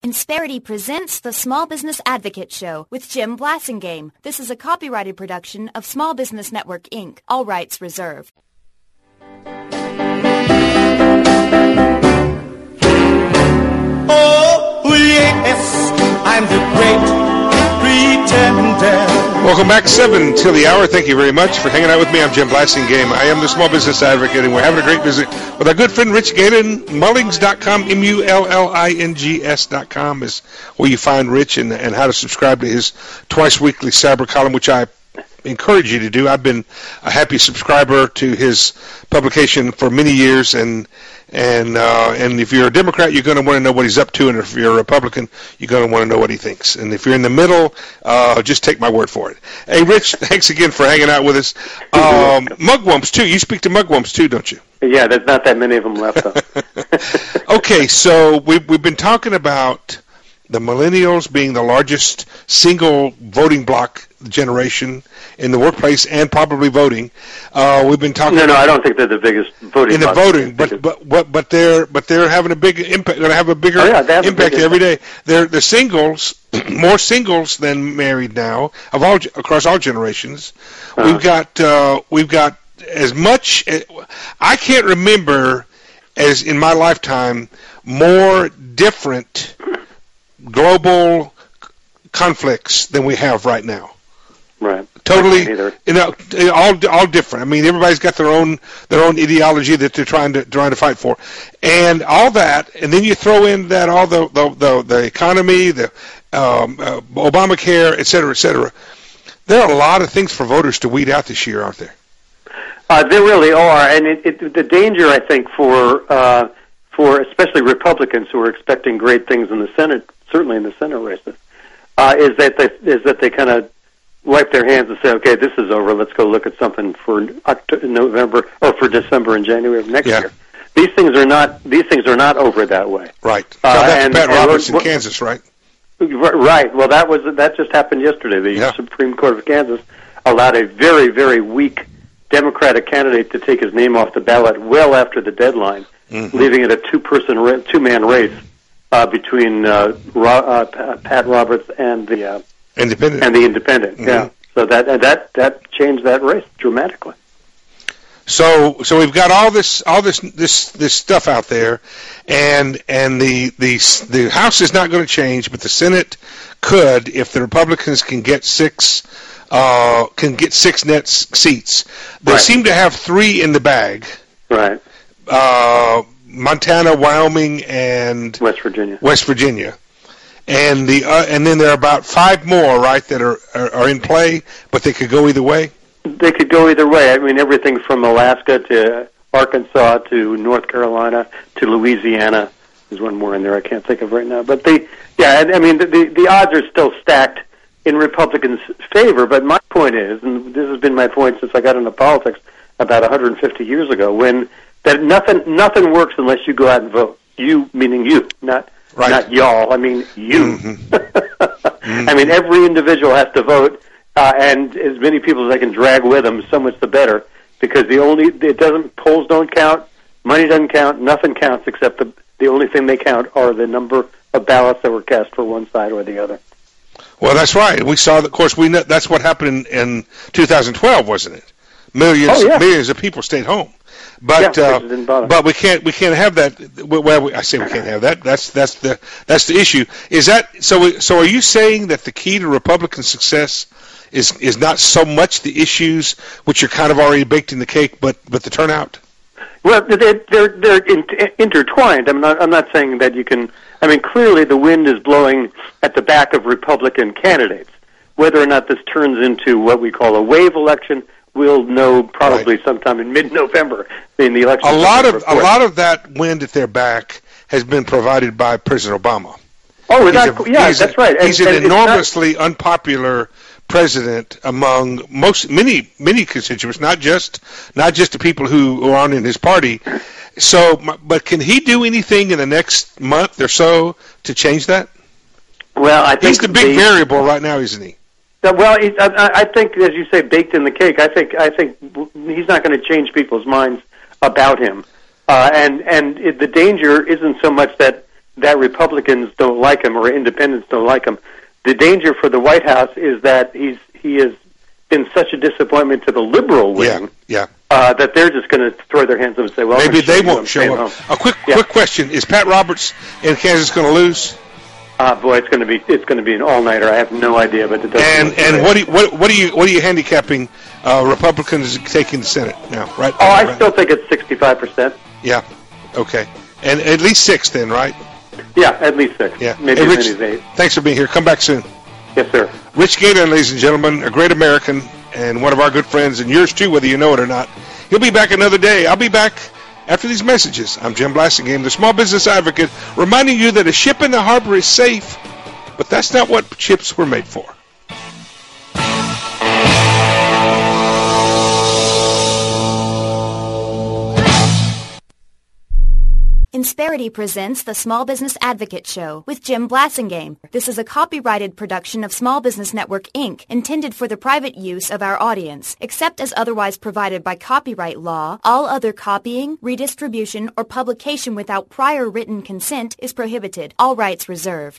Insperity presents the Small Business Advocate Show with Jim Blasingame. This is a copyrighted production of Small Business Network, Inc. All rights reserved. Oh, yes, I'm the great pretender. Welcome back, 7 till the hour. Thank you very much for hanging out with me. I'm Jim Blasingame. I am the Small Business Advocate, and we're having a great visit with our good friend Rich Galen. Mullings.com, Mullings.com is where you find Rich and how to subscribe to his twice-weekly cyber column, which I encourage you to do. I've been a happy subscriber to his publication for many years, and if you're a Democrat, you're going to want to know what he's up to, and if you're a Republican, you're going to want to know what he thinks. And if you're in the middle, just take my word for it. Hey, Rich, thanks again for hanging out with us. Mugwumps, too. You speak to Mugwumps, too, don't you? Yeah, there's not that many of them left, though. Okay, so we've been talking about the millennials being the largest single voting bloc generation in the workplace and probably voting. We've been talking. No, I don't think they're the biggest voting in the voting, but they're having a big impact. Going to have a bigger impact every day. They're singles, more singles than married now across all generations. We've got as much. I can't remember as in my lifetime more different global conflicts than we have right now. Right. Totally, all different. I mean, everybody's got their own ideology that they're trying to fight for, and all that. And then you throw in that all the economy, the Obamacare, et cetera, et cetera. There are a lot of things for voters to weed out this year, aren't there? There really are, and the danger, I think, for especially Republicans who are expecting great things in the Senate, certainly in the Senate races, is that they kind of wipe their hands and say, okay, this is over. Let's go look at something for November or for December and January of next year. These things are not over that way. Right. So that's Pat Roberts in Kansas, right? Right. Well, that just happened yesterday. The Supreme Court of Kansas allowed a very, very weak Democratic candidate to take his name off the ballot well after the deadline, leaving it a two-man race between Pat Roberts and the Independent. Yeah. So that changed that race dramatically. So we've got all this stuff out there, and the House is not going to change, but the Senate could if the Republicans can get six net seats. They seem to have 3 in the bag. Right. Montana, Wyoming, and West Virginia. And then there are about 5 more, right, that are in play, but they could go either way. They could go either way. I mean, everything from Alaska to Arkansas to North Carolina to Louisiana. There's one more in there I can't think of right now. But the odds are still stacked in Republicans' favor. But my point is, and this has been my point since I got into politics about 150 years ago, that nothing works unless you go out and vote. You meaning you, not y'all. I mean you. I mean every individual has to vote, and as many people as they can drag with them, so much the better. Because polls don't count, money doesn't count, nothing counts except the only thing they count are the number of ballots that were cast for one side or the other. Well, that's right. We saw, of course, that's what happened in 2012, wasn't it? Millions of people stayed home. But we can't have that. Well, I say we can't have that. That's the issue. Is that so? Are you saying that the key to Republican success is not so much the issues which are kind of already baked in the cake, but the turnout? Well, they're intertwined. I'm not saying that you can. I mean, clearly the wind is blowing at the back of Republican candidates. Whether or not this turns into what we call a wave election, we'll know probably sometime in mid-November in the election. A lot of that wind at their back has been provided by President Obama. Oh, that's right. He's an enormously unpopular president among many constituents, not just the people who aren't in his party. So, but can he do anything in the next month or so to change that? Well, I think he's the big variable right now, isn't he? Well, I think, as you say, baked in the cake. I think he's not going to change people's minds about him. And the danger isn't so much that that Republicans don't like him or independents don't like him. The danger for the White House is that he has been such a disappointment to the liberal wing that they're just going to throw their hands up and say, well, maybe they won't show up. A quick question: is Pat Roberts in Kansas going to lose? Boy, it's going to be an all-nighter. I have no idea, but it doesn't. And what are you handicapping Republicans taking the Senate now? Right? Oh, I still think it's 65%. Yeah. Okay. And at least 6 then, right? Yeah, at least 6. Yeah. Maybe hey, Rich, as many as 8. Thanks for being here. Come back soon. Yes, sir. Rich Galen, ladies and gentlemen, a great American and one of our good friends, and yours too, whether you know it or not. He'll be back another day. I'll be back after these messages. I'm Jim Blasingame, the Small Business Advocate, reminding you that a ship in the harbor is safe, but that's not what ships were made for. Insperity presents the Small Business Advocate Show with Jim Blasingame. This is a copyrighted production of Small Business Network, Inc., intended for the private use of our audience. Except as otherwise provided by copyright law, all other copying, redistribution, or publication without prior written consent is prohibited. All rights reserved.